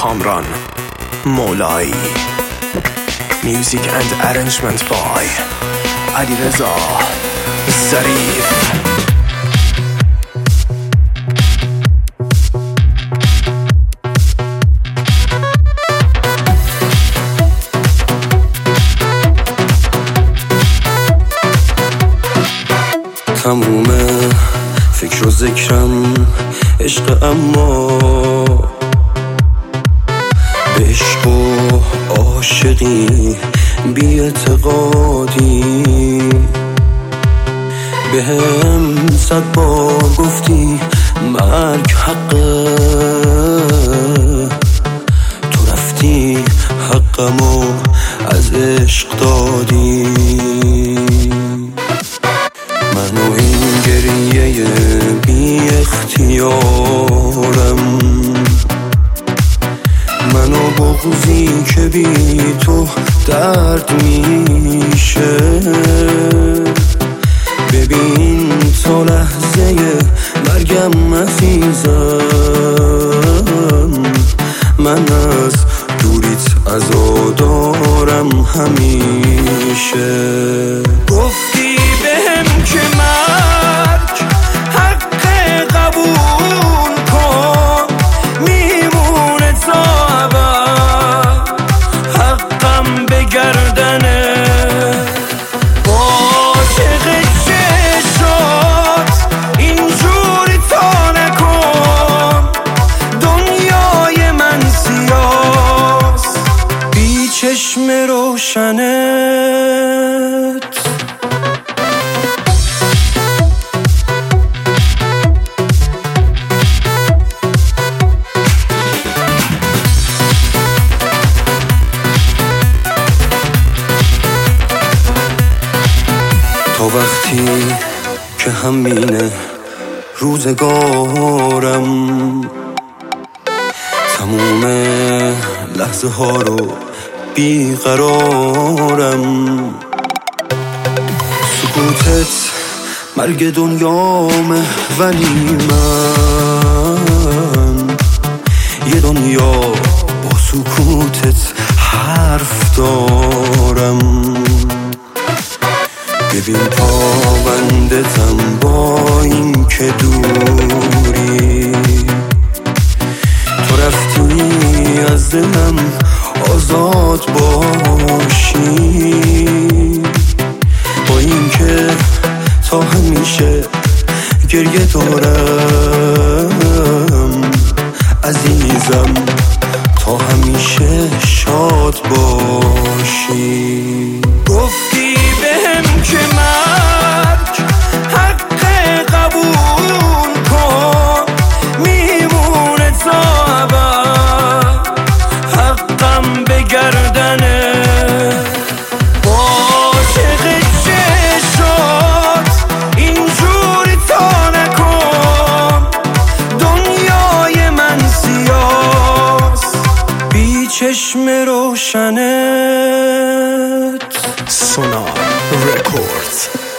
Kamran Moulay. Music and arrangement by Alireza Zarif. تموم فکر و ذکرم عشق، اما به عشق و عاشقی بی اعتقادی. بهم 100 بار گفتی مرگ حقه، تو رفتی حقمو از عشق دادی. منو این گریه بی اختیارم، منو بغضی که بی تو درد میشه. ببین تا لحظه مرگم عزیزم، من از دوریت عزادارم همیشه. گفتی بهم که مرگ حق قبول کن، میمونه تا ابد حقم به گردنه. عاشق چشات اینجوری تا نکن، دنیای من سیاست بی چشم روشنت. تا وقتی که همینه روزگارم، تموم لحظه ها رو بیقرارم. سکوتت مرگ دنیامه، ولی من یه دنیا با سکوتت حرف دارم. ببین پابندتم با این که دوری، تو رفتی از دلم آزاد باشی. با این که تا همیشه گریه دارم عزیزم، تا همیشه شاد باشی. گفتی بهم که مرگ حق قبول کن، میمونه تا ابد حقم به گردنه. عاشق چشات اینجوری تا نکن، دنیای من سیاست بی چشم روشنت. Sonar Records.